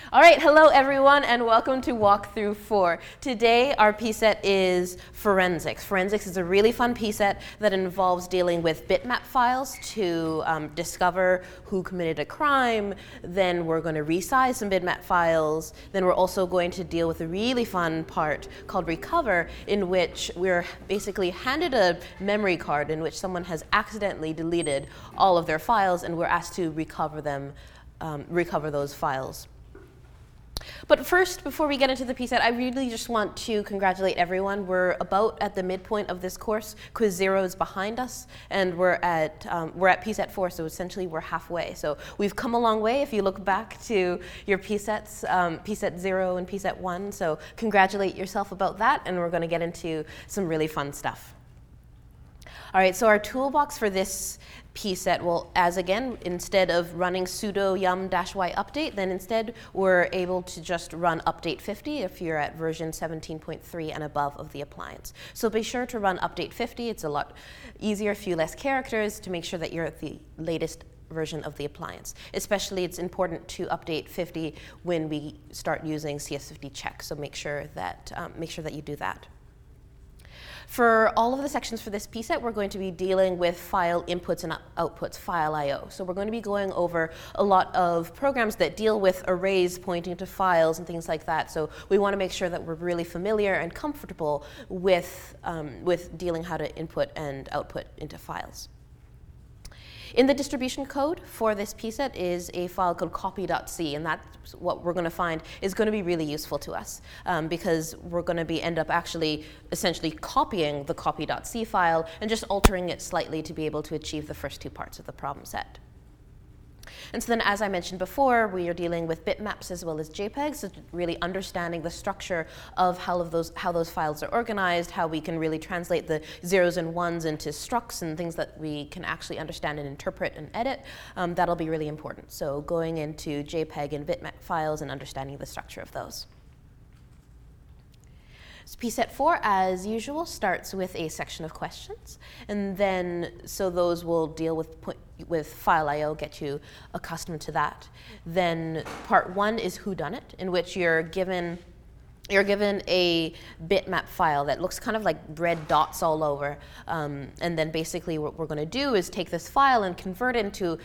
All right, hello everyone, and welcome to Walkthrough 4. Today our PSET is Forensics. Forensics is a really fun PSET that involves dealing with bitmap files to discover who committed a crime. Then we're going to resize some bitmap files. Then we're also going to deal with a really fun part called Recover, in which we're basically handed a memory card in which someone has accidentally deleted all of their files, and we're asked to recover them, recover those files. But first, before we get into the PSET, I really just want to congratulate everyone. We're about at the midpoint of this course. Quiz 0 is behind us, and we're at PSET 4, so essentially we're halfway. So we've come a long way if you look back to your PSETs, PSET 0 and PSET 1. So congratulate yourself about that, and we're going to get into some really fun stuff. All right, so our toolbox for this PSET will, as again, instead of running sudo yum-y update, then instead we're able to just run update 50 if you're at version 17.3 and above of the appliance. So be sure to run update 50. It's a lot easier, a few less characters to make sure that you're at the latest version of the appliance. Especially it's important to update 50 when we start using CS50 check, so make sure that you do that. For all of the sections for this PSET, we're going to be dealing with file inputs and outputs, file I/O. So we're going to be going over a lot of programs that deal with arrays pointing to files and things like that. So we want to make sure that we're really familiar and comfortable with dealing how to input and output into files. In the distribution code for this PSET is a file called copy.c, and that's what we're going to find is going to be really useful to us because we're going to end up actually essentially copying the copy.c file and just altering it slightly to be able to achieve the first two parts of the problem set. And so then, as I mentioned before, we are dealing with bitmaps as well as JPEGs, so really understanding the structure of how those files are organized, how we can really translate the zeros and ones into structs and things that we can actually understand and interpret and edit. That'll be really important. So going into JPEG and bitmap files and understanding the structure of those. So PSET 4, as usual, starts with a section of questions, and then so those will deal with file I/O, get you accustomed to that. Then part 1 is whodunit, in which you're given a bitmap file that looks kind of like red dots all over, and then basically what we're going to do is take this file and convert it into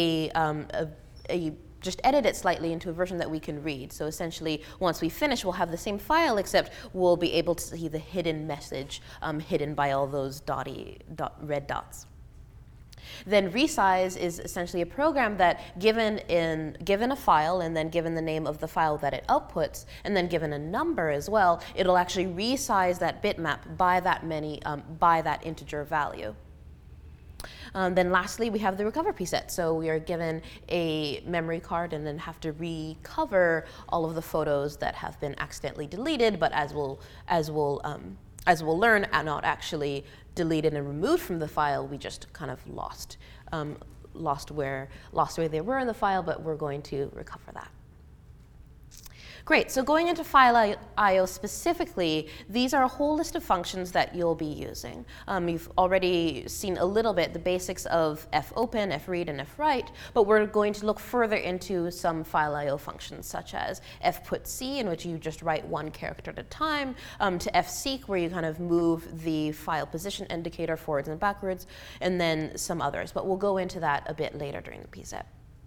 just edit it slightly into a version that we can read. So essentially, once we finish, we'll have the same file, except we'll be able to see the hidden message hidden by all those red dots. Then resize is essentially a program that given a file and then given the name of the file that it outputs and then given a number as well, it'll actually resize that bitmap by that integer value. Then lastly, we have the recover PSET. So we are given a memory card and then have to recover all of the photos that have been accidentally deleted, but as we'll learn, are not actually deleted and removed from the file. We just kind of lost where they were in the file, but we're going to recover that. Great, so going into file I/O specifically, these are a whole list of functions that you'll be using. You've already seen a little bit the basics of fopen, fread, and fwrite, but we're going to look further into some file I/O functions such as fputc, in which you just write one character at a time, to fseek, where you kind of move the file position indicator forwards and backwards, and then some others. But we'll go into that a bit later during the PSET.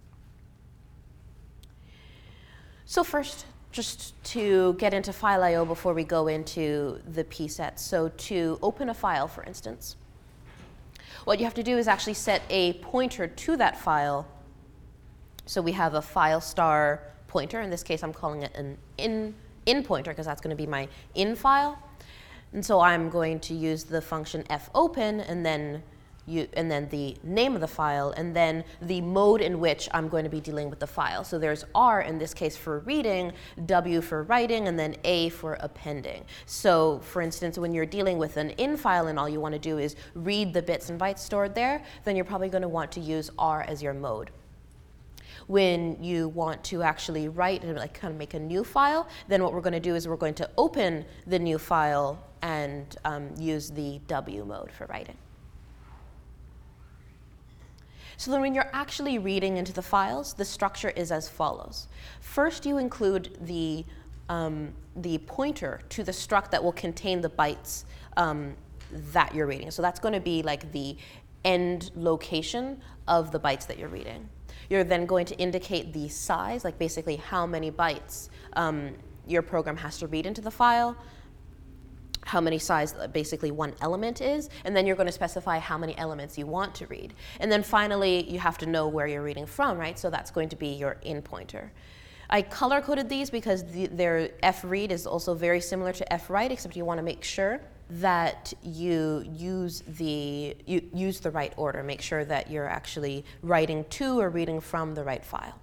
So first, just to get into file I/O before we go into the PSET. So to open a file, for instance, what you have to do is actually set a pointer to that file. So we have a file star pointer. In this case, I'm calling it an in pointer because that's going to be my in file. And so I'm going to use the function fopen and then the name of the file, and then the mode in which I'm going to be dealing with the file. So there's R in this case for reading, W for writing, and then A for appending. So for instance, when you're dealing with an in file and all you want to do is read the bits and bytes stored there, then you're probably going to want to use R as your mode. When you want to actually write and kind of make a new file, then what we're going to do is we're going to open the new file and use the W mode for writing. So then when you're actually reading into the files, the structure is as follows. First, you include the pointer to the struct that will contain the bytes that you're reading. So that's going to be like the end location of the bytes that you're reading. You're then going to indicate the size, like basically how many bytes your program has to read into the file, how many size basically one element is, and then you're going to specify how many elements you want to read. And then finally, you have to know where you're reading from, right? So that's going to be your in pointer. I color-coded these because their fread is also very similar to fwrite, except you want to make sure that you use the right order. Make sure that you're actually writing to or reading from the right file.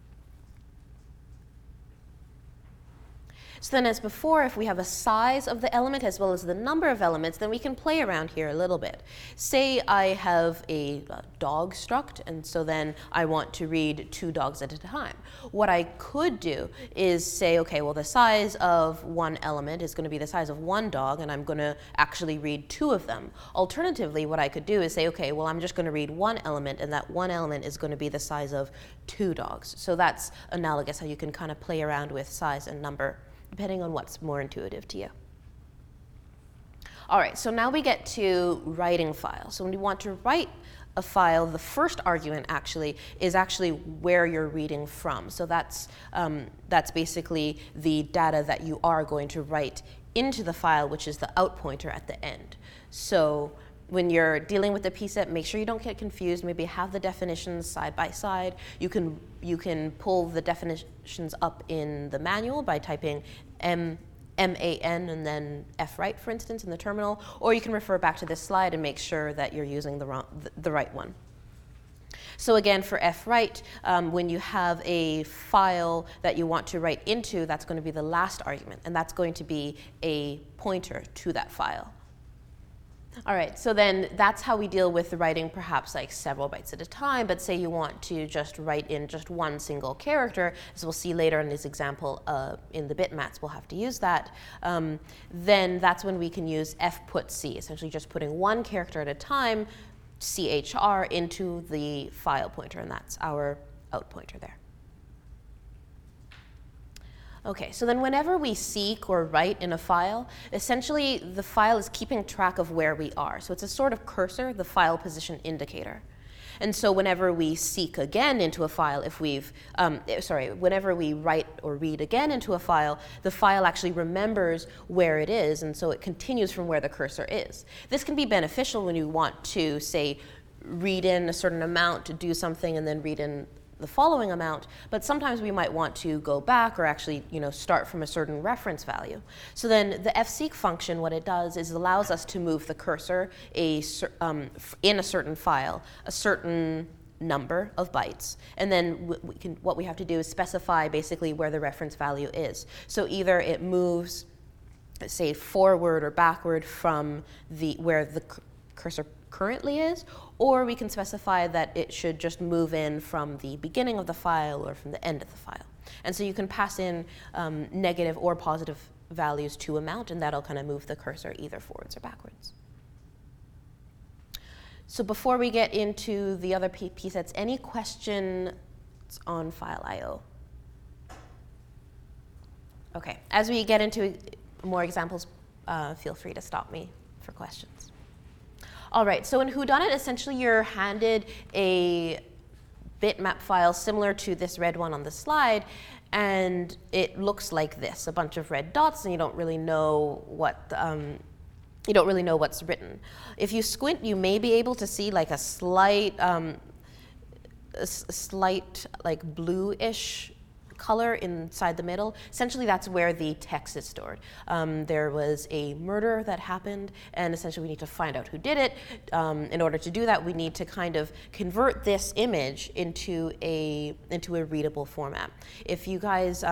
So then as before, if we have a size of the element as well as the number of elements, then we can play around here a little bit. Say I have a dog struct, and so then I want to read 2 dogs at a time. What I could do is say, okay, well the size of one element is going to be the size of 1 dog, and I'm going to actually read 2 of them. Alternatively, what I could do is say, okay, well I'm just going to read 1 element, and that 1 element is going to be the size of 2 dogs. So that's analogous how you can kind of play around with size and number, depending on what's more intuitive to you. All right, so now we get to writing files. So when you want to write a file, the first argument actually is actually where you're reading from. So that's basically the data that you are going to write into the file, which is the out pointer at the end. So when you're dealing with the pset, make sure you don't get confused. Maybe have the definitions side by side. You can pull the definitions up in the manual by typing MAN and then fwrite, for instance, in the terminal, or you can refer back to this slide and make sure that you're using the right one. So again, for fwrite, when you have a file that you want to write into, that's going to be the last argument, and that's going to be a pointer to that file. All right, so then that's how we deal with writing perhaps like several bytes at a time, but say you want to just write in just 1 single character, as we'll see later in this example in the bitmaps, we'll have to use that, then that's when we can use fputc, essentially just putting 1 character at a time, chr, into the file pointer, and that's our out pointer there. Okay, so then whenever we seek or write in a file, essentially the file is keeping track of where we are. So it's a sort of cursor, the file position indicator. And so whenever we seek again into a file, whenever we write or read again into a file, the file actually remembers where it is, and so it continues from where the cursor is. This can be beneficial when you want to, say, read in a certain amount to do something and then read in the following amount, but sometimes we might want to go back or actually, start from a certain reference value. So then the fseek function, what it does is it allows us to move the cursor in a certain file, a certain number of bytes, and then what we have to do is specify basically where the reference value is. So either it moves, say, forward or backward from where the cursor currently is, or we can specify that it should just move in from the beginning of the file or from the end of the file. And so you can pass in negative or positive values to a mount, and that'll kind of move the cursor either forwards or backwards. So before we get into the other psets, any questions on file I/O? Okay, as we get into more examples, feel free to stop me for questions. All right, so in Whodunit, essentially you're handed a bitmap file similar to this red one on the slide, and it looks like this, a bunch of red dots, and you don't really know what's written. If you squint, you may be able to see like a slight like bluish color inside the middle. Essentially, that's where the text is stored. There was a murder that happened, and essentially we need to find out who did it. In order to do that, we need to kind of convert this image into a readable format. If you guys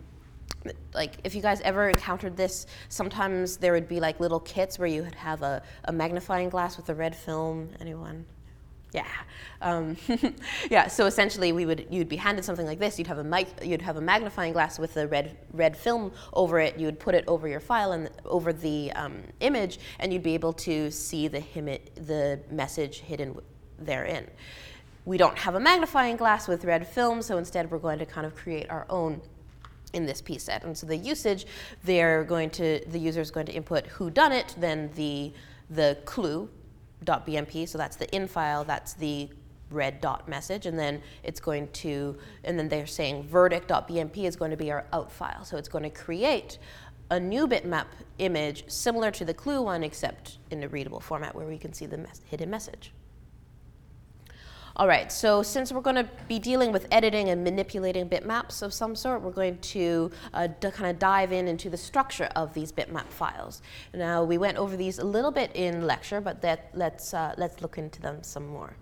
ever encountered this, sometimes there would be like little kits where you would have a magnifying glass with a red film. Anyone? Yeah, yeah. So essentially, you'd be handed something like this. You'd have a magnifying glass with a red film over it. You would put it over your file and over the image, and you'd be able to see the message hidden therein. we don't have a magnifying glass with red film, so instead we're going to kind of create our own in this pset. And so the usage, the user is going to input whodunit, then the clue.bmp, so that's the in file, that's the red dot message, and then they're saying verdict.bmp is going to be our out file. So it's going to create a new bitmap image similar to the clue one, except in a readable format where we can see the hidden message. All right, so since we're going to be dealing with editing and manipulating bitmaps of some sort, we're going to kind of dive into the structure of these bitmap files. Now, we went over these a little bit in lecture, but let's look into them some more.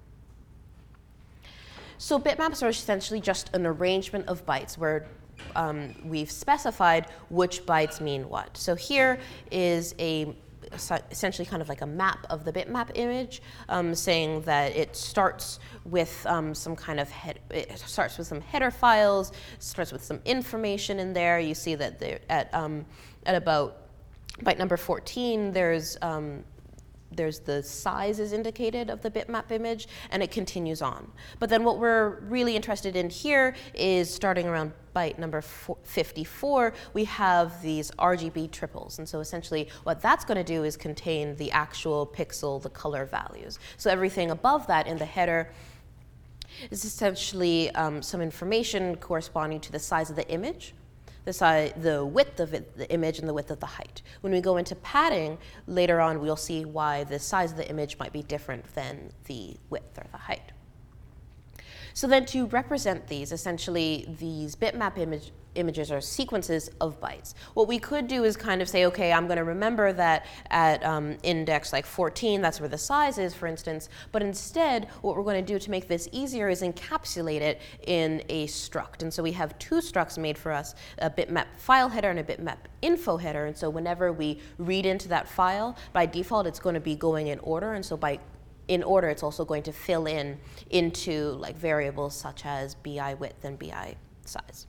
So bitmaps are essentially just an arrangement of bytes where we've specified which bytes mean what. So here is essentially kind of like a map of the bitmap image, saying that it starts with some header files, starts with some information in there. You see that at about byte number 14, there's the size is indicated of the bitmap image, and it continues on. But then what we're really interested in here is starting around byte number 54, we have these RGB triples. And so essentially what that's going to do is contain the actual pixel, the color values. So everything above that in the header is essentially some information corresponding to the size of the image, the width of the image, and the width of the height. When we go into padding, later on we'll see why the size of the image might be different than the width or the height. So then to represent these, essentially these bitmap images are sequences of bytes. What we could do is kind of say, okay, I'm going to remember that at index like 14, that's where the size is, for instance. But instead, what we're going to do to make this easier is encapsulate it in a struct. And so we have two structs made for us, a bitmap file header and a bitmap info header. And so whenever we read into that file, by default, it's going to be going in order. And so in order, it's also going to fill into like variables such as bi width and bi size.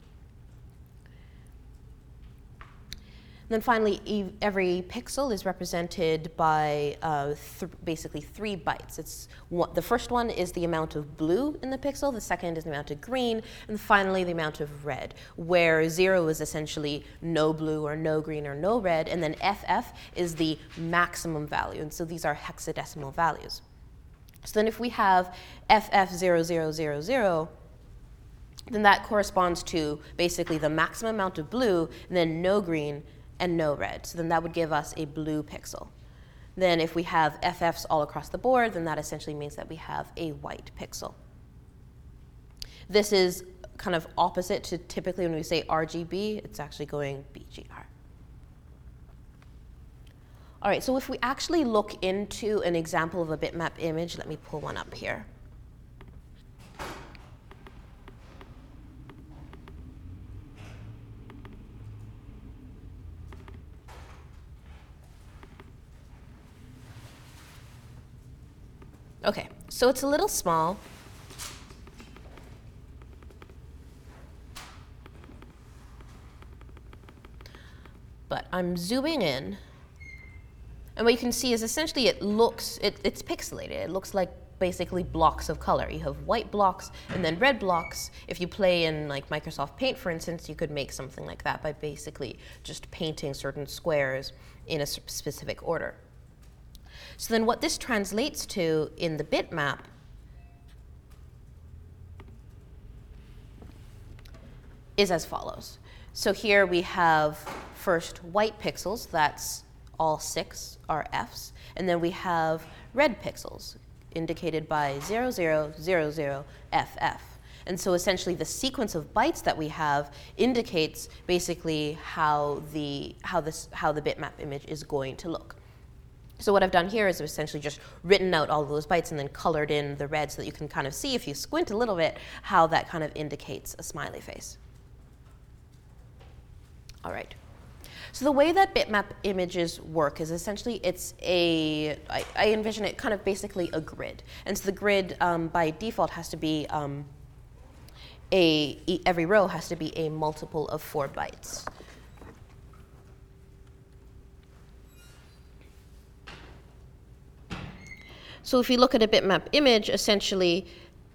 And then finally, every pixel is represented by basically 3 bytes. The first one is the amount of blue in the pixel, the second is the amount of green, and finally the amount of red, where 0 is essentially no blue or no green or no red, and then FF is the maximum value, and so these are hexadecimal values. So then if we have FF0000, then that corresponds to basically the maximum amount of blue, and then no green, and no red. So then that would give us a blue pixel. Then if we have FFs all across the board, then that essentially means that we have a white pixel. This is kind of opposite to typically when we say RGB, it's actually going BGR. All right, so if we actually look into an example of a bitmap image, let me pull one up here. Okay, so it's a little small. But I'm zooming in. And what you can see is essentially it's pixelated. It looks like basically blocks of color. You have white blocks and then red blocks. If you play in like Microsoft Paint, for instance, you could make something like that by basically just painting certain squares in a specific order. So then what this translates to in the bitmap is as follows. So here we have first white pixels, that's all 6 are Fs, and then we have red pixels indicated by 0000FF. And so essentially the sequence of bytes that we have indicates basically how the bitmap image is going to look. So what I've done here is essentially just written out all of those bytes and then colored in the red so that you can kind of see, if you squint a little bit, how that kind of indicates a smiley face. All right. So the way that bitmap images work is essentially I envision it kind of basically a grid. And so the grid by default has to be every row has to be a multiple of 4 bytes. So if you look at a bitmap image, essentially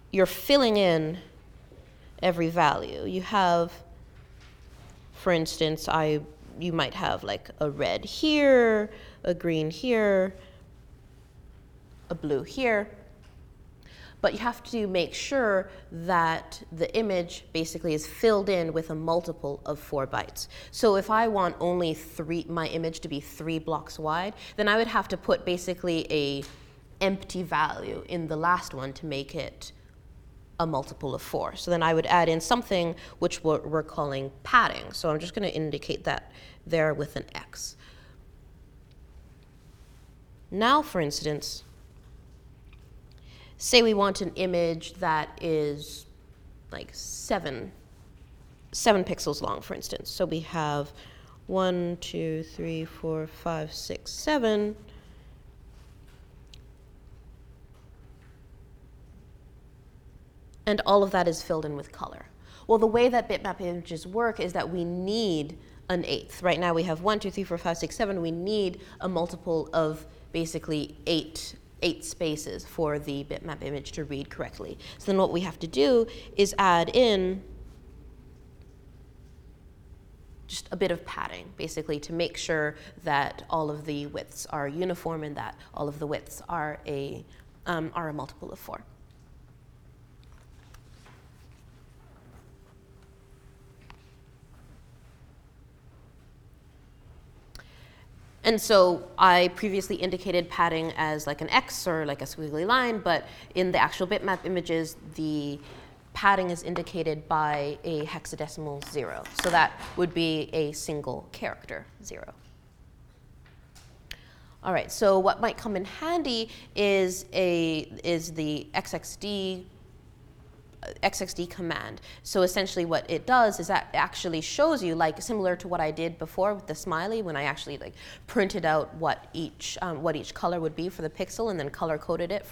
you're filling in every value. You have, for instance, you might have like a red here, a green here, a blue here. But you have to make sure that the image basically is filled in with a multiple of 4 bytes. So if I want only my image to be 3 blocks wide, then I would have to put basically a empty value in the last one to make it a multiple of 4. So then I would add in something which we're calling padding. So I'm just going to indicate that there with an X. Now, for instance, say we want an image that is like 7 pixels long, for instance. So we have 1, 2, 3, 4, 5, 6, 7. And all of that is filled in with color. Well, the way that bitmap images work is that we need an 8th. Right now we have 1, 2, 3, 4, 5, 6, 7. We need a multiple of basically 8 spaces for the bitmap image to read correctly. So then what we have to do is add in just a bit of padding, basically, to make sure that all of the widths are uniform and that all of the widths are a multiple of 4. And so I previously indicated padding as like an X or like a squiggly line, but in the actual bitmap images, the padding is indicated by a hexadecimal 0. So that would be a single character 0. All right, so what might come in handy is the XXD command. So essentially what it does is that it actually shows you, like similar to what I did before with the smiley, when I actually like printed out what each color would be for the pixel and then color coded it.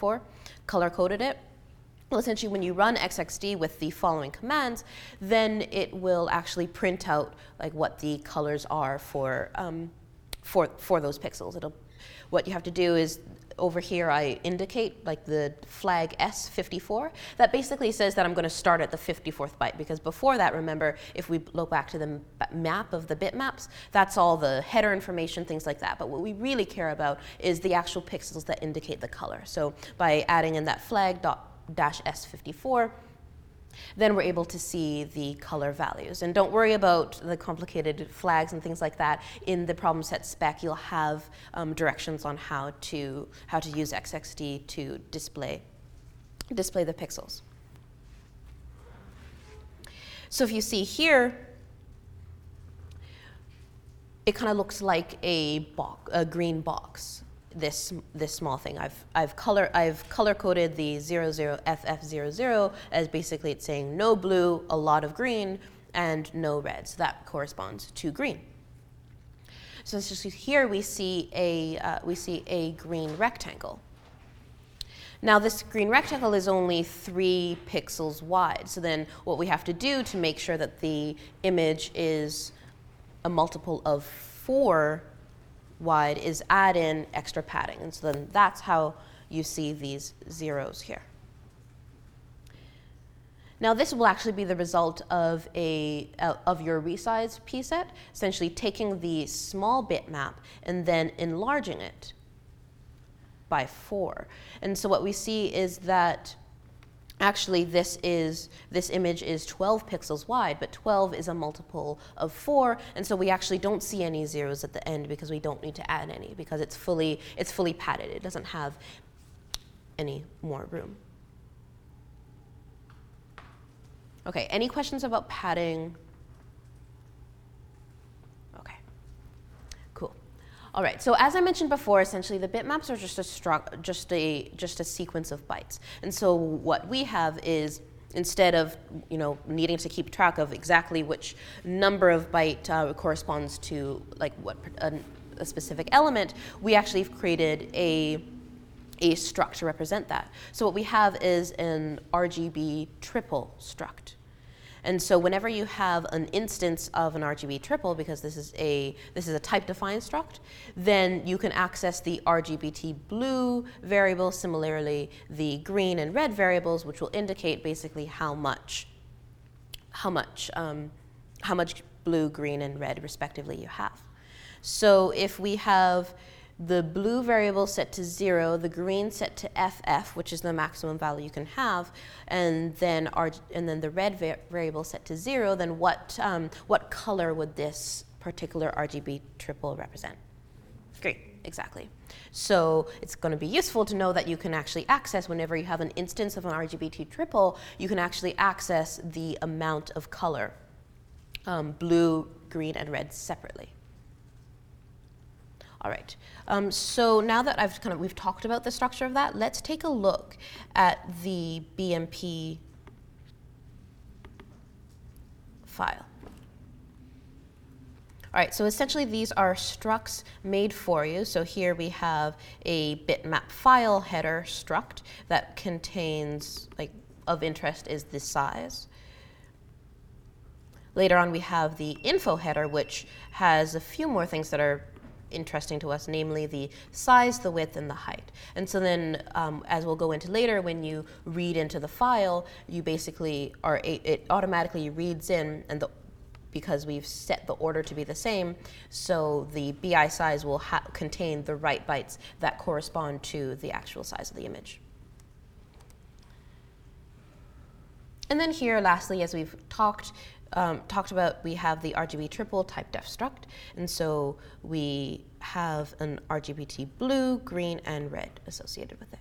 Well, essentially when you run XXD with the following commands, then it will actually print out like what the colors are for those pixels. What you have to do is, over here I indicate like the flag S54. That basically says that I'm going to start at the 54th byte, because before that, remember, if we look back to the map of the bitmaps, that's all the header information, things like that. But what we really care about is the actual pixels that indicate the color. So by adding in that flag -S54, then we're able to see the color values. And don't worry about the complicated flags and things like that. In the problem set spec, you'll have directions on how to use XXD to display the pixels. So if you see here, it kind of looks like a green box. This small thing. I've color coded the 00FF00 as basically it's saying no blue, a lot of green, and no red. So that corresponds to green. So it's just here we see a green rectangle. Now this green rectangle is only 3 pixels wide. So then what we have to do to make sure that the image is a multiple of 4 wide is add in extra padding. And so then that's how you see these zeros here. Now this will actually be the result of your resized pset, essentially taking the small bitmap and then enlarging it by 4. And so what we see is that actually this image is 12 pixels wide, but 12 is a multiple of 4, and so we actually don't see any zeros at the end because we don't need to add any, because it's fully padded. It doesn't have any more room. Okay, any questions about padding? Okay, cool. All right, so as I mentioned before, essentially the bitmaps are just a sequence of bytes. And so what we have is, instead of needing to keep track of exactly which number of byte corresponds to like what a specific element, we actually have created a struct to represent that. So what we have is an RGB triple struct. And so whenever you have an instance of an RGB triple, because this is a type-defined struct, then you can access the RGBT blue variable, similarly the green and red variables, which will indicate basically how much blue, green, and red respectively you have. So if we have the blue variable set to 0, the green set to FF, which is the maximum value you can have, and then the red variable set to 0, then what color would this particular RGB triple represent? Green, exactly. So it's going to be useful to know that you can actually access, whenever you have an instance of an RGBT triple, you can actually access the amount of color, blue, green, and red separately. All right, so now that we've talked about the structure of that, let's take a look at the BMP file. All right, so essentially these are structs made for you. So here we have a bitmap file header struct that contains, of interest is the size. Later on we have the info header, which has a few more things that are interesting to us, namely the size, the width, and the height. And so then, as we'll go into later, when you read into the file, you basically it automatically reads in, and because we've set the order to be the same, so the BI size will contain the right bytes that correspond to the actual size of the image. And then here, lastly, as we've talked about, we have the RGB triple type def struct, and so we have an RGBT blue, green, and red associated with it.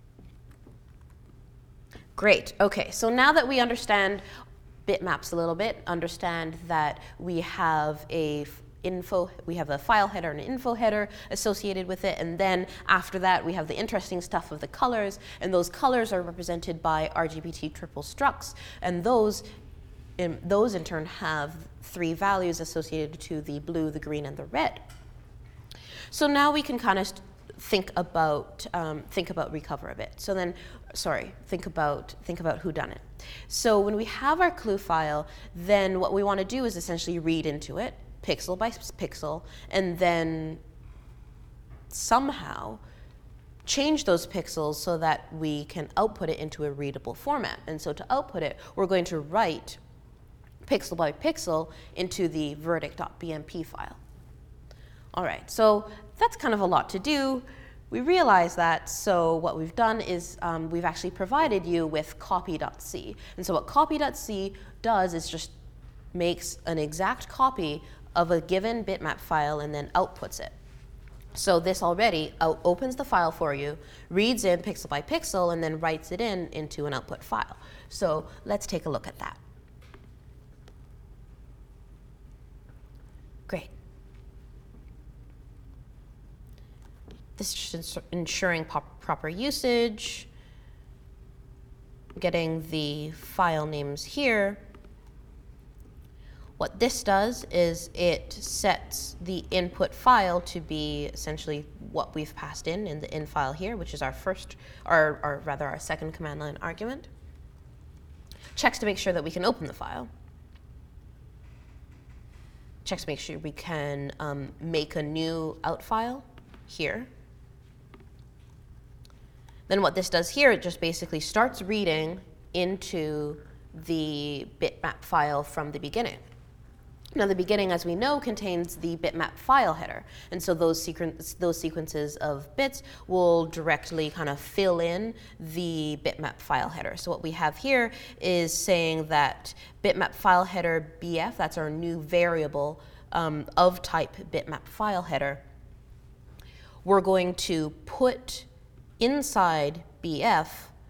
Great, okay, so now that we understand bitmaps a little bit, understand that we have a file header and an info header associated with it, and then after that we have the interesting stuff of the colors, and those colors are represented by RGBT triple structs, and those in turn have 3 values associated to the blue, the green, and the red. So now we can kind of think about Recover a bit. So then, think about whodunit. So when we have our clue file, then what we want to do is essentially read into it, pixel by pixel, and then somehow change those pixels so that we can output it into a readable format. And so to output it, we're going to write pixel by pixel into the verdict.bmp file. All right, so that's kind of a lot to do. We realize that, so what we've done is we've actually provided you with copy.c. And so what copy.c does is just makes an exact copy of a given bitmap file and then outputs it. So this already opens the file for you, reads in pixel by pixel, and then writes it into an output file. So let's take a look at that. Great. This is just ensuring proper usage, getting the file names here. What this does is it sets the input file to be essentially what we've passed in the in file here, which is our second command line argument. Checks to make sure that we can open the file. Checks to make sure we can make a new out file here. Then what this does here, it just basically starts reading into the bitmap file from the beginning. Now the beginning, as we know, contains the bitmap file header, and so those sequences of bits will directly kind of fill in the bitmap file header. So what we have here is saying that bitmap file header BF, that's our new variable of type bitmap file header, we're going to put inside BF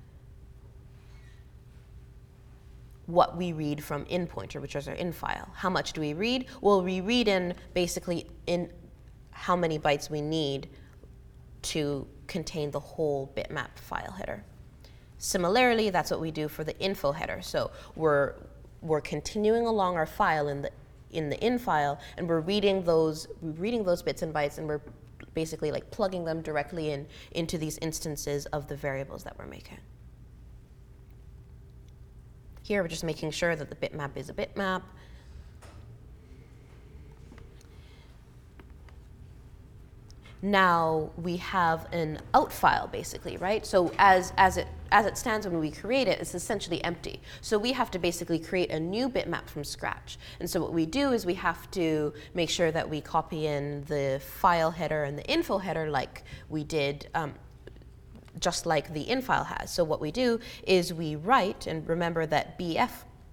what we read from in pointer, which is our in file. How much do we read? Well, we read in basically in how many bytes we need to contain the whole bitmap file header. Similarly, that's what we do for the info header. So we're continuing along our file in the in file, and we're reading those bits and bytes, and we're basically like plugging them directly into these instances of the variables that we're making. Here we're just making sure that the bitmap is a bitmap. Now we have an out file basically, right? So as it stands when we create it, it's essentially empty. So we have to basically create a new bitmap from scratch. And so what we do is we have to make sure that we copy in the file header and the info header like we did, just like the infile has. So what we do is we write, and remember that BF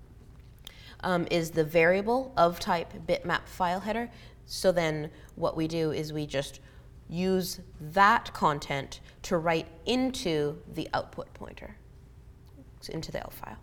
is the variable of type bitmap file header. So then what we do is we just use that content to write into the output pointer, so into the out file.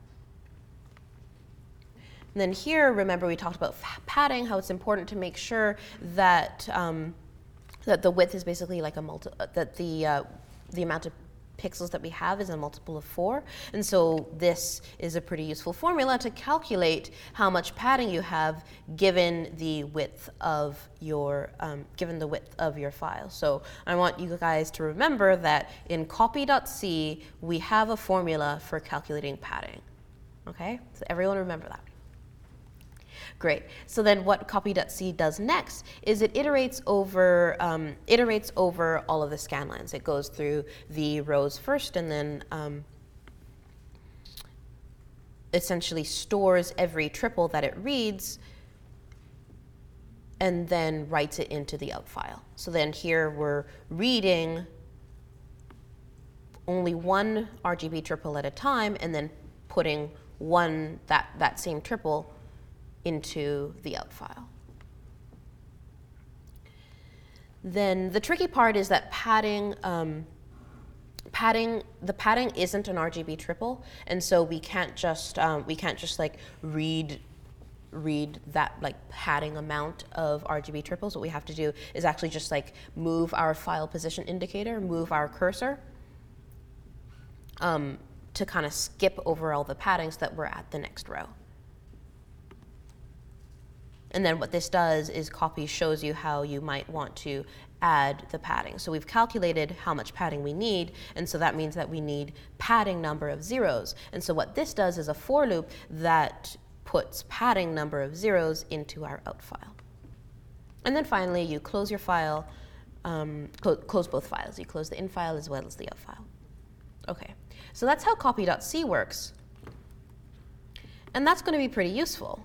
And then here, remember we talked about padding, how it's important to make sure that that the width is basically like that the amount of pixels that we have is a multiple of 4. And so this is a pretty useful formula to calculate how much padding you have given the width of your file. So I want you guys to remember that in copy.c we have a formula for calculating padding. Okay? So everyone remember that. Great. So then what copy.c does next is it iterates over all of the scan lines. It goes through the rows first and then essentially stores every triple that it reads and then writes it into the out file. So then here we're reading only one RGB triple at a time and then putting that same triple into the out file. Then the tricky part is that the padding isn't an RGB triple, and so we can't just like read that like padding amount of RGB triples. What we have to do is actually just like move our file position indicator, move our cursor to kind of skip over all the padding so that we're at the next row. And then what this does is copy shows you how you might want to add the padding. So we've calculated how much padding we need, and so that means that we need padding number of zeros. And so what this does is a for loop that puts padding number of zeros into our out file. And then finally, you close your file, close both files. You close the in file as well as the out file. Okay, so that's how copy.c works. And that's going to be pretty useful.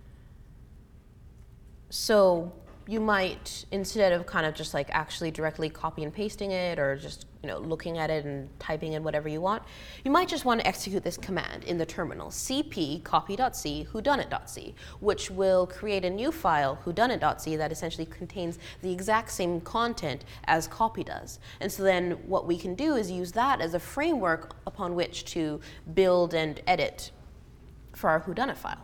So you might, instead of kind of just like actually directly copy and pasting it or just looking at it and typing in whatever you want, you might just want to execute this command in the terminal, cp copy.c whodunit.c, which will create a new file, whodunit.c, that essentially contains the exact same content as copy does. And so then what we can do is use that as a framework upon which to build and edit for our whodunit file.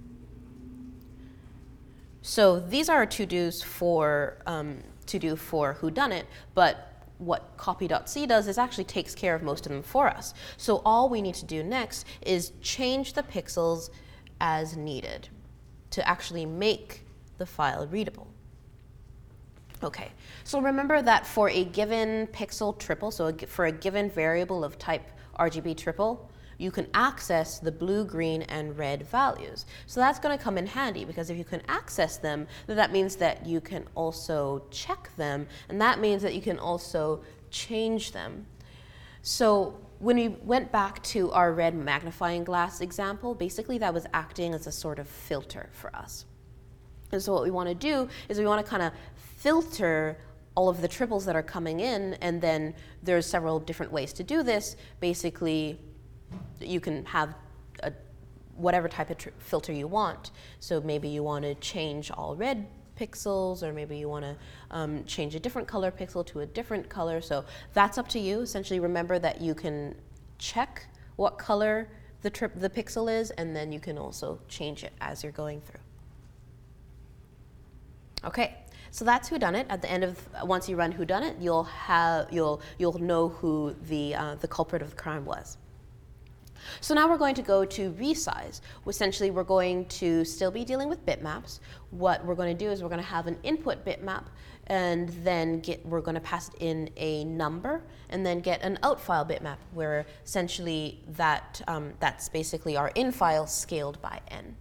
So these are our to-dos for whodunit, but what copy.c does is actually takes care of most of them for us. So all we need to do next is change the pixels as needed to actually make the file readable. Okay, so remember that for a given pixel triple, so for a given variable of type RGB triple, you can access the blue, green, and red values. So that's going to come in handy because if you can access them, then that means that you can also check them, and that means that you can also change them. So when we went back to our red magnifying glass example, basically that was acting as a sort of filter for us. And so what we want to do is we want to kind of filter all of the triples that are coming in, and then there's several different ways to do this. Basically, you can have whatever type of filter you want. So maybe you want to change all red pixels, or maybe you want to change a different color pixel to a different color. So that's up to you. Essentially, remember that you can check what color the pixel is, and then you can also change it as you're going through. Okay, so that's whodunit. At the end of once you run whodunit, you'll know who the culprit of the crime was. So now we're going to go to resize. Essentially, we're going to still be dealing with bitmaps. What we're going to do is we're going to have an input bitmap, and then we're going to pass it in a number, and then get an out file bitmap, where essentially that's basically our in file scaled by n.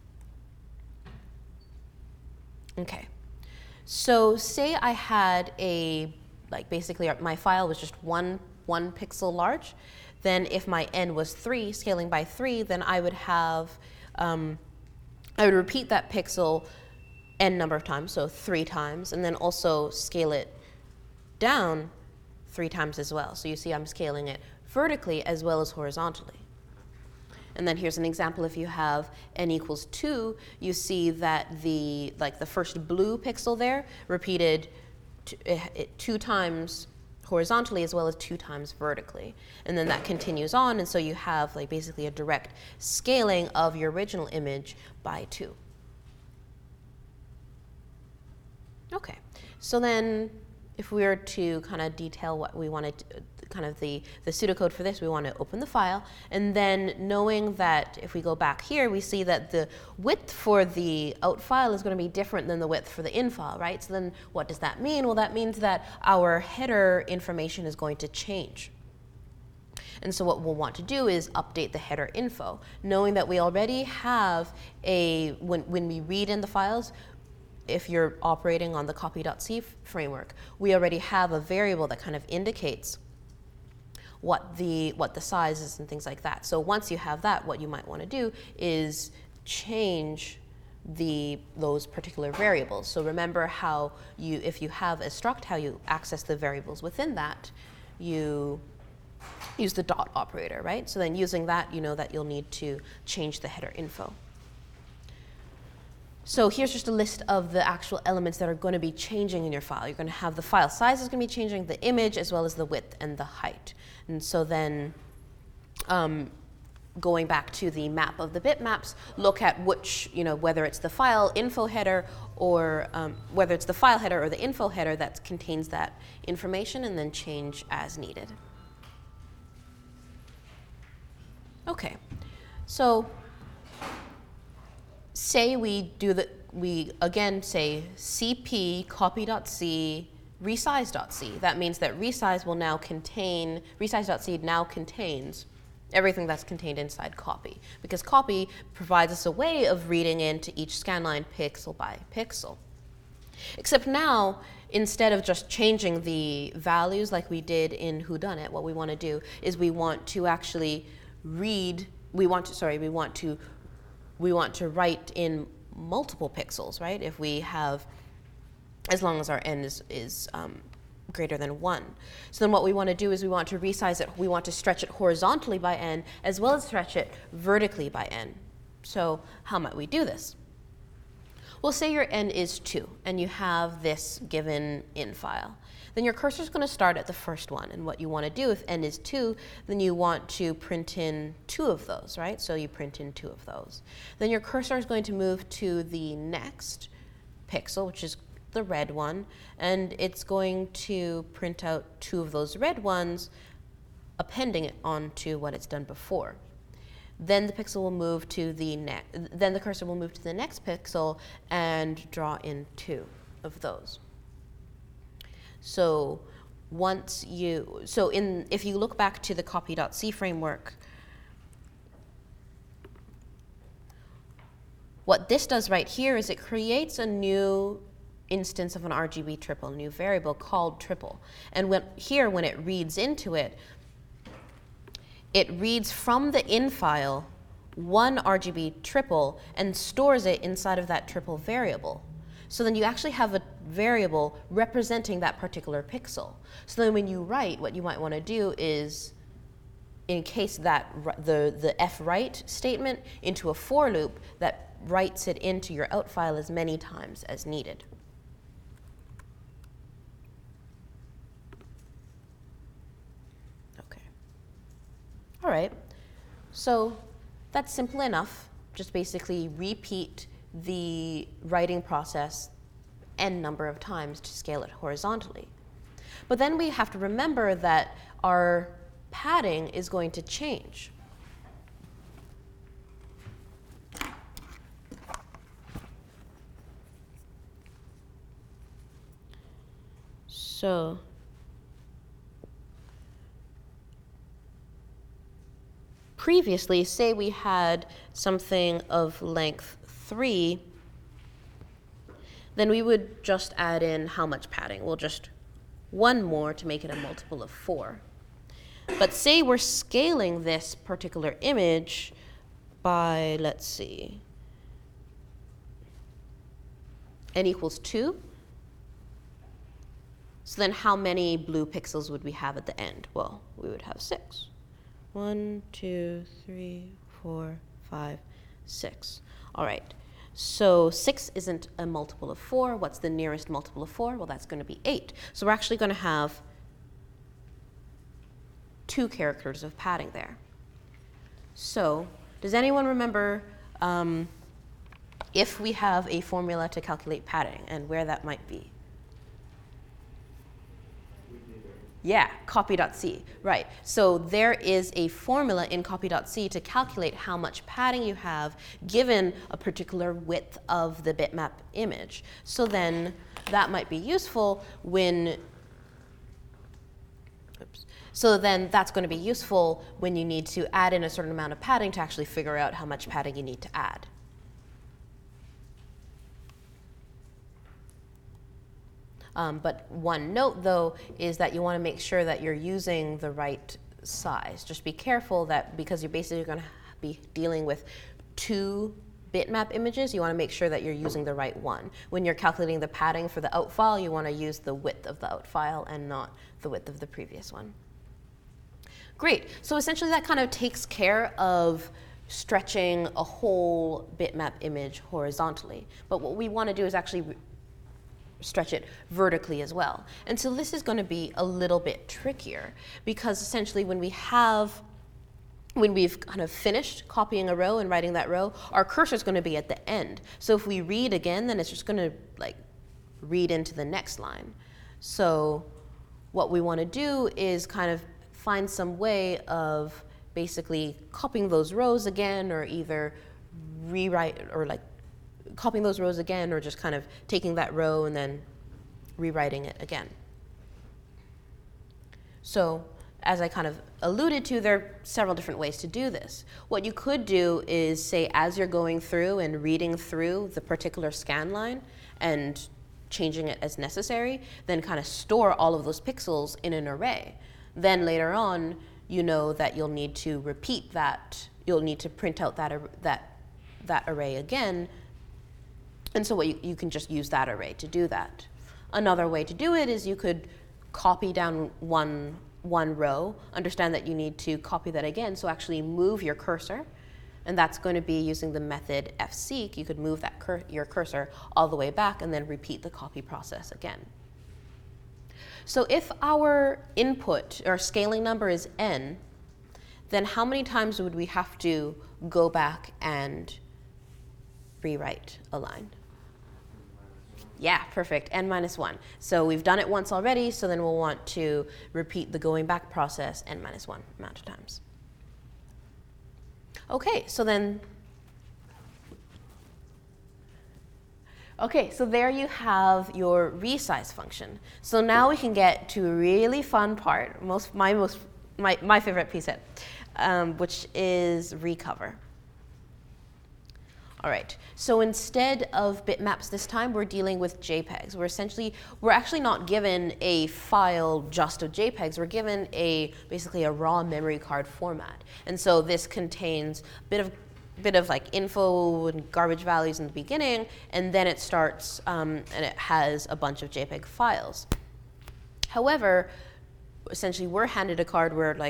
Okay, so say I had basically my file was just one pixel large. Then if my n was 3, scaling by 3, then I would have, I would repeat that pixel n number of times, so 3 times, and then also scale it down 3 times as well. So you see I'm scaling it vertically as well as horizontally. And then here's an example. If you have n equals 2, you see that the first blue pixel there repeated 2 times horizontally as well as 2 times vertically. And then that continues on, and so you have basically a direct scaling of your original image by 2. Okay, so then if we were to kind of detail what we wanted, kind of the pseudocode for this, we want to open the file, and then knowing that if we go back here, we see that the width for the out file is going to be different than the width for the in file, right? So then what does that mean? Well, that means that our header information is going to change. And so what we'll want to do is update the header info, knowing that we already have when we read in the files, if you're operating on the copy.c framework, we already have a variable that kind of indicates what the size is and things like that. So once you have that, what you might want to do is change those particular variables. So remember how if you have a struct, how you access the variables within that, you use the dot operator, right? So then using that, you know that you'll need to change the header info. So here's just a list of the actual elements that are going to be changing in your file. You're going to have the file size is going to be changing, the image, as well as the width and the height. And so then going back to the map of the bitmaps, look at which, whether it's the file info header or whether it's the file header or the info header that contains that information, and then change as needed. Okay, so say we again say cp copy.c resize.c. That means that resize resize.c now contains everything that's contained inside copy, because copy provides us a way of reading into each scanline pixel by pixel. Except now, instead of just changing the values like we did in whodunit, what we want to do is we want to actually we want to write in multiple pixels, right? If we have, as long as our n is greater than 1. So then what we want to do is we want to resize it, we want to stretch it horizontally by n, as well as stretch it vertically by n. So how might we do this? Well, say your n is 2, and you have this given in file. Then your cursor is going to start at the first one, and what you want to do, if n is 2, then you want to print in 2 of those, right? So you print in 2 of those. Then your cursor is going to move to the next pixel, which is the red one, and it's going to print out 2 of those red ones, appending it onto what it's done before. Then the pixel will move to then the cursor will move to the next pixel and draw in 2 of those. So if you look back to the copy.c framework, what this does right here is it creates a new instance of an RGB triple, a new variable called triple. And when it reads into it, it reads from the in file one RGB triple and stores it inside of that triple variable. So then you actually have a variable representing that particular pixel. So then when you write, what you might want to do is encase that the fwrite statement into a for loop that writes it into your out file as many times as needed. Okay. All right. So that's simple enough. Just basically repeat the writing process n number of times to scale it horizontally. But then we have to remember that our padding is going to change. So previously, say we had something of length 3, then we would just add in how much padding? Well, just 1 more to make it a multiple of 4. But say we're scaling this particular image by, let's see, n equals 2. So then how many blue pixels would we have at the end? Well, we would have 6. 1, 2, 3, 4, 5, 6. All right. So 6 isn't a multiple of 4. What's the nearest multiple of 4? Well, that's going to be 8. So we're actually going to have 2 characters of padding there. So does anyone remember if we have a formula to calculate padding and where that might be? Yeah, copy.c, right. So there is a formula in copy.c to calculate how much padding you have given a particular width of the bitmap image. So then that might be useful when, so then that's going to be useful when you need to add in a certain amount of padding to actually figure out how much padding you need to add. But one note, though, is that you want to make sure that you're using the right size. Just be careful that because you're basically going to be dealing with 2 bitmap images, you want to make sure that you're using the right one. When you're calculating the padding for the out file, you want to use the width of the out file and not the width of the previous one. Great. So essentially that kind of takes care of stretching a whole bitmap image horizontally. But what we want to do is actually stretch it vertically as well. And so this is going to be a little bit trickier because essentially when we've kind of finished copying a row and writing that row, our cursor is going to be at the end. So if we read again, then it's just going to like read into the next line. So what we want to do is kind of find some way of basically copying those rows again, or either rewrite or like copying those rows again, or just kind of taking that row and then rewriting it again. So as I kind of alluded to, there are several different ways to do this. What you could do is say, as you're going through and reading through the particular scan line and changing it as necessary, then kind of store all of those pixels in an array. Then later on, you know that you'll need to repeat that. You'll need to print out that array again. And so you can just use that array to do that. Another way to do it is you could copy down one row, understand that you need to copy that again, so actually move your cursor, and that's going to be using the method fseek. You could move that your cursor all the way back and then repeat the copy process again. So if our input or scaling number is n, then how many times would we have to go back and rewrite a line? Yeah, perfect, n minus 1. So we've done it once already, so then we'll want to repeat the going back process n minus 1 amount of times. Okay, so there you have your resize function. So now we can get to a really fun part, my favorite piece, which is recover. All right, so instead of bitmaps this time, we're dealing with JPEGs. We're actually not given a file just of JPEGs. We're given basically a raw memory card format. And so this contains a bit of like info and garbage values in the beginning, and then it starts and it has a bunch of JPEG files. However, essentially we're handed a card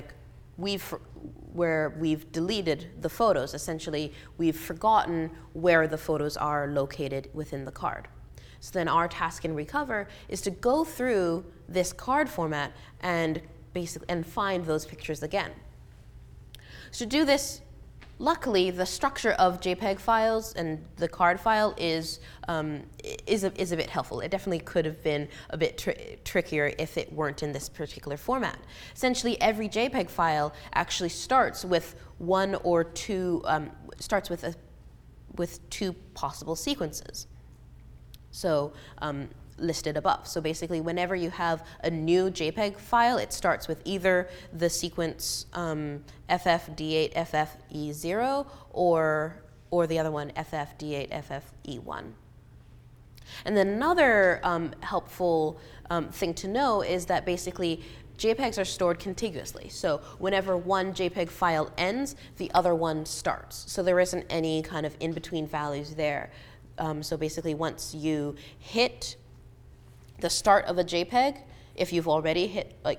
where we've deleted the photos. Essentially, we've forgotten where the photos are located within the card. So then our task in Recover is to go through this card format and find those pictures again. So to do this, luckily, the structure of JPEG files and the card file is a bit helpful. It definitely could have been a bit trickier if it weren't in this particular format. Essentially, every JPEG file actually starts with one or two, with 2 possible sequences. So listed above. So basically, whenever you have a new JPEG file, it starts with either the sequence FFD8 FFE0 or the other one FFD8 FFE1. And then another helpful thing to know is that basically JPEGs are stored contiguously. So whenever one JPEG file ends, the other one starts. So there isn't any kind of in-between values there. So basically, once you hit the start of a JPEG, if you've already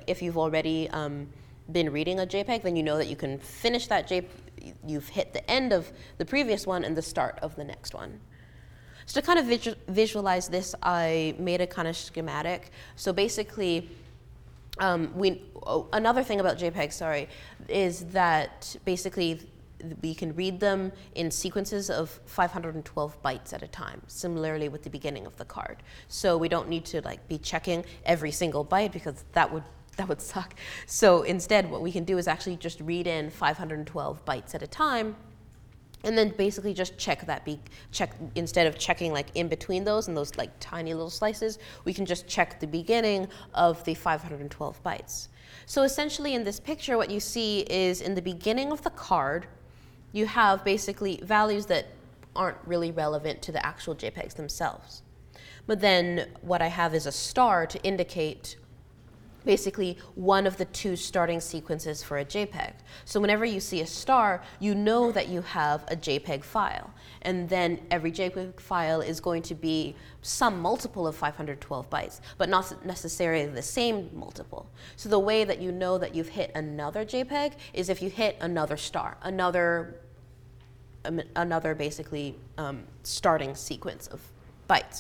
been reading a JPEG, then you know that you can finish that JPEG. You've hit the end of the previous one and the start of the next one. So to kind of visualize this, I made a kind of schematic. So basically, another thing about JPEGs, is that basically we can read them in sequences of 512 bytes at a time, similarly with the beginning of the card. So we don't need to be checking every single byte, because that would suck. So instead, what we can do is actually just read in 512 bytes at a time, and then basically just check instead of checking in between those and those tiny little slices, we can just check the beginning of the 512 bytes. So essentially in this picture, what you see is in the beginning of the card, you have basically values that aren't really relevant to the actual JPEGs themselves. But then what I have is a star to indicate basically one of the two starting sequences for a JPEG. So whenever you see a star, you know that you have a JPEG file. And then every JPEG file is going to be some multiple of 512 bytes, but not necessarily the same multiple. So the way that you know that you've hit another JPEG is if you hit another star, another basically starting sequence of bytes.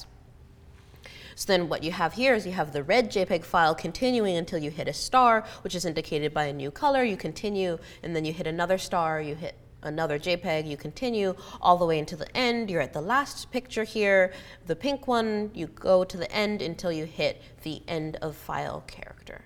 So then what you have here is you have the red JPEG file continuing until you hit a star, which is indicated by a new color. You continue, and then you hit another star, you hit another JPEG, you continue all the way until the end. You're at the last picture here, the pink one. You go to the end until you hit the end of file character.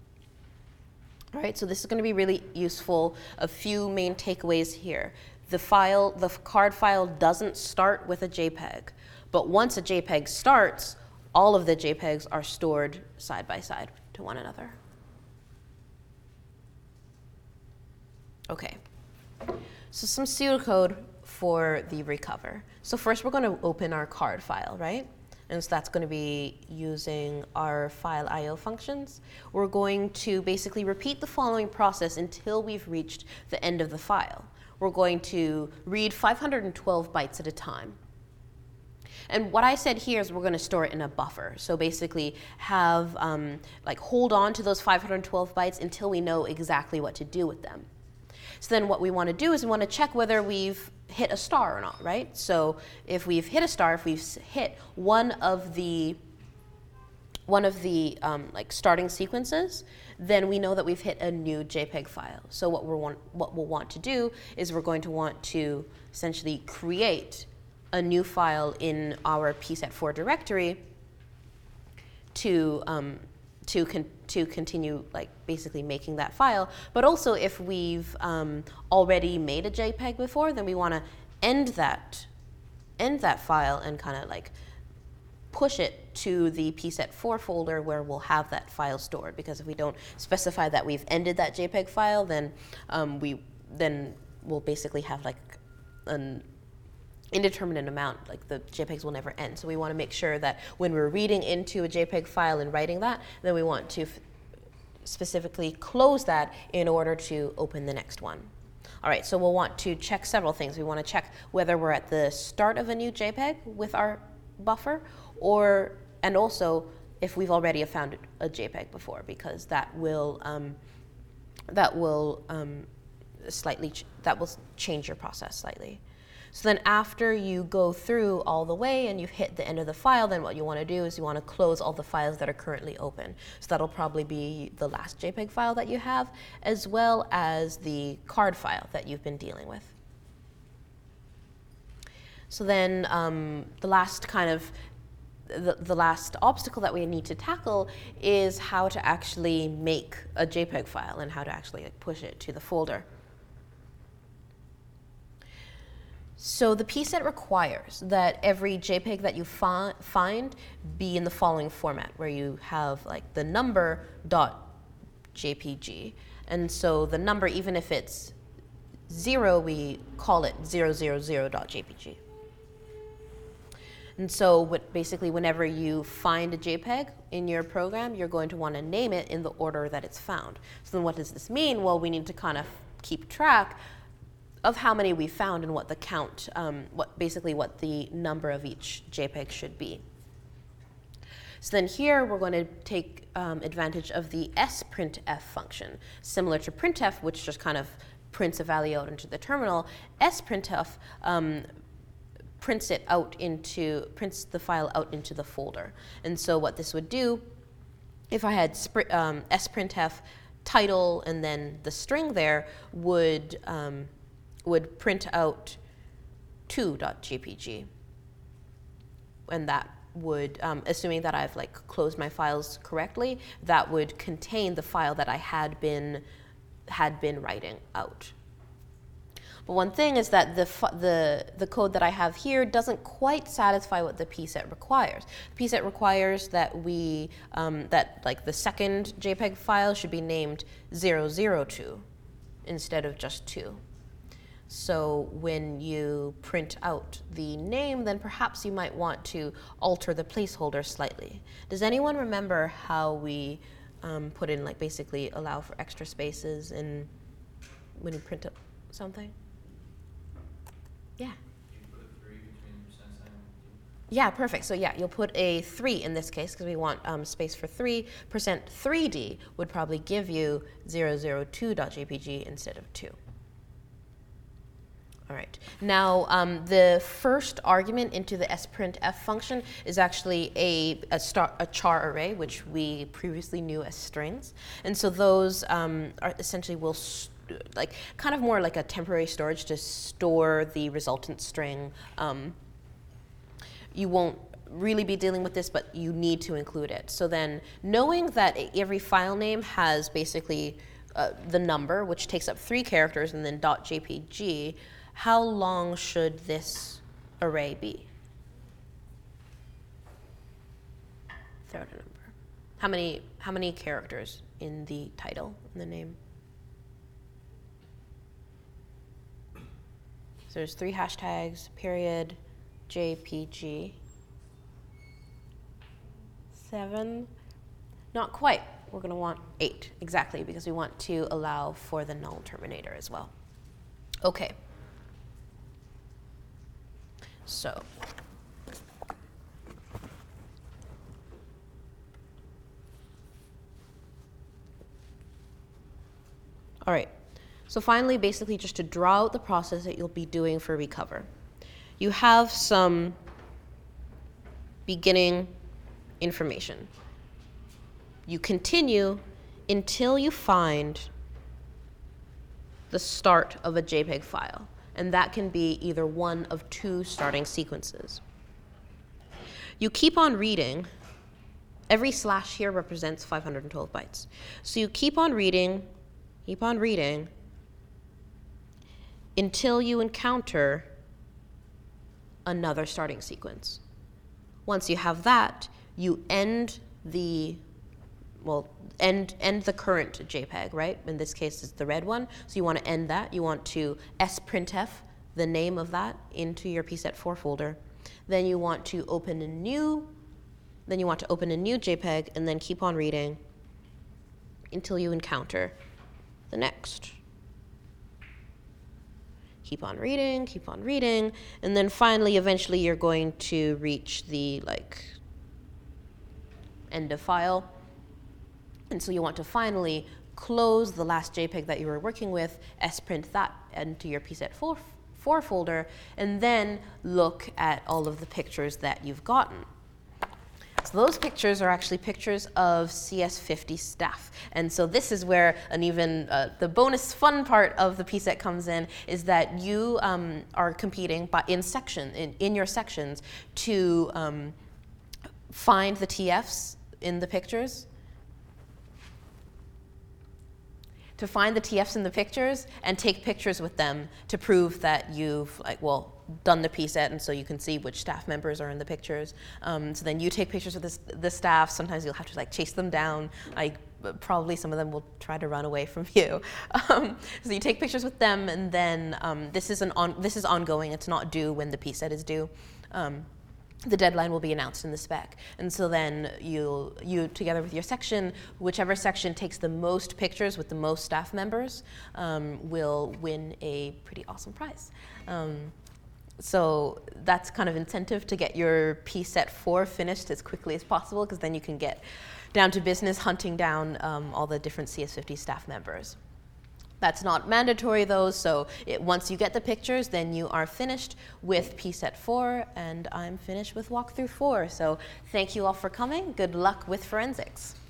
All right, so this is going to be really useful. A few main takeaways here. The card file doesn't start with a JPEG, but once a JPEG starts, all of the JPEGs are stored side by side to one another. Okay, so some pseudocode for the recover. So first we're going to open our card file, right? And so that's going to be using our file IO functions. We're going to basically repeat the following process until we've reached the end of the file. We're going to read 512 bytes at a time. And what I said here is we're going to store it in a buffer. So basically have, hold on to those 512 bytes until we know exactly what to do with them. So then what we want to do is we want to check whether we've hit a star or not, right? So if we've hit a star, if we've hit one of the starting sequences, then we know that we've hit a new JPEG file. So what we'll want to do is we're going to want to essentially create a new file in our pset4 directory to continue basically making that file. But also if we've already made a JPEG before, then we want to end that file and kind of push it to the pset4 folder where we'll have that file stored. Because if we don't specify that we've ended that JPEG file, then we'll basically have an indeterminate amount, the JPEGs will never end. So we want to make sure that when we're reading into a JPEG file and writing that, then we want to specifically close that in order to open the next one. All right, so we'll want to check several things. We want to check whether we're at the start of a new JPEG with our buffer, and also if we've already found a JPEG before, because that will change your process slightly. So then after you go through all the way and you've hit the end of the file, then what you want to do is you want to close all the files that are currently open. So that'll probably be the last JPEG file that you have, as well as the card file that you've been dealing with. So then the last obstacle that we need to tackle is how to actually make a JPEG file and how to actually push it to the folder. So the pset requires that every JPEG that you find be in the following format, where you have like the number dot JPG. And so the number, even if it's 0, we call it 000.jpg. And so basically whenever you find a JPEG in your program, you're going to want to name it in the order that it's found. So then what does this mean? Well, we need to kind of keep track of how many we found and what the count, what the number of each JPEG should be. So then here we're going to take advantage of the sprintf function. Similar to printf, which just kind of prints a value out into the terminal, sprintf prints the file out into the folder. And so what this would do, if I had sprintf title and then the string there, would print out 2.jpg. And that would, assuming that I've like closed my files correctly, that would contain the file that I had been writing out. But one thing is that the code that I have here doesn't quite satisfy what the pset requires. The pset requires that that like the second JPEG file should be named 002 instead of just 2. So when you print out the name, then perhaps you might want to alter the placeholder slightly. Does anyone remember how we put in, like, basically allow for extra spaces in when you print up something? Yeah. You put a 3 between the percent sign and 2? Yeah, perfect. So yeah, you'll put a 3 in this case because we want space for 3. %3d would probably give you 002.jpg instead of 2. All right. Now, the first argument into the sprintf function is actually a char array, which we previously knew as strings. And so those are essentially will like kind of more like a temporary storage to store the resultant string. You won't really be dealing with this, but you need to include it. So then, knowing that every file name has basically the number, which takes up 3 characters, and then .jpg. How long should this array be? Throw out a number. How many characters in the title, in the name? So there's 3 hashtags, period, JPG. 7? Not quite. We're going to want 8, exactly, because we want to allow for the null terminator as well. Okay. So, all right. So finally, basically just to draw out the process that you'll be doing for recover. You have some beginning information. You continue until you find the start of a JPEG file. And that can be either one of 2 starting sequences. You keep on reading. Every slash here represents 512 bytes. So you keep on reading until you encounter another starting sequence. Once you have that, you end the current JPEG, right? In this case, it's the red one. So you want to end that. You want to sprintf the name of that into your pset4 folder. Then you want to open a new JPEG and then keep on reading until you encounter the next. Keep on reading, and then finally, eventually, you're going to reach the end of file. And so you want to finally close the last JPEG that you were working with, sprint that into your pset4 folder, and then look at all of the pictures that you've gotten. So those pictures are actually pictures of CS50 staff. And so this is where the bonus fun part of the pset comes in, is that you are competing in your sections to find the TFs in the pictures. To find the TFs in the pictures and take pictures with them to prove that you've done the PSET, and so you can see which staff members are in the pictures. So then you take pictures of the staff. Sometimes you'll have to like chase them down. Probably some of them will try to run away from you. So you take pictures with them, and then this is ongoing. It's not due when the PSET is due. The deadline will be announced in the spec. And so then you together with your section, whichever section takes the most pictures with the most staff members will win a pretty awesome prize. So that's kind of incentive to get your PSET 4 finished as quickly as possible, because then you can get down to business hunting down all the different CS50 staff members. That's not mandatory though, so once you get the pictures, then you are finished with PSET 4, and I'm finished with Walkthrough 4. So thank you all for coming. Good luck with forensics.